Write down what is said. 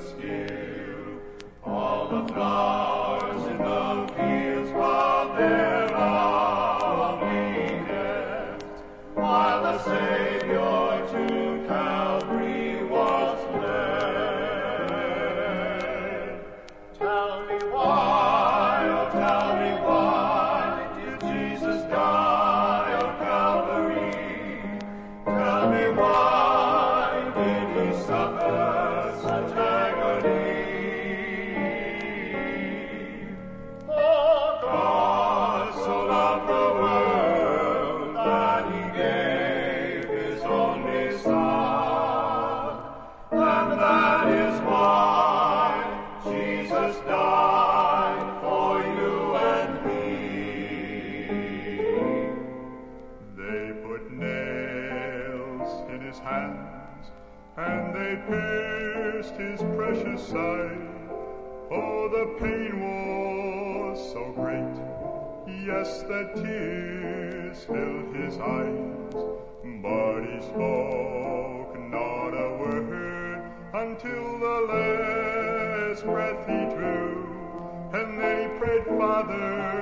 still. All the flowers in the fields while there are only left, while the Savior to Calvary was led. Tell me why, oh tell me why did Jesus die on Calvary? Tell me why did he suffer such agony? For God so loved the world that he gave his only Son, and that is why Jesus died for you and me. They put nails in his hands, and they pierced his precious side. Oh, the pain was so great, yes, that tears filled his eyes. But he spoke not a word until the last breath he drew, and then he prayed, Father,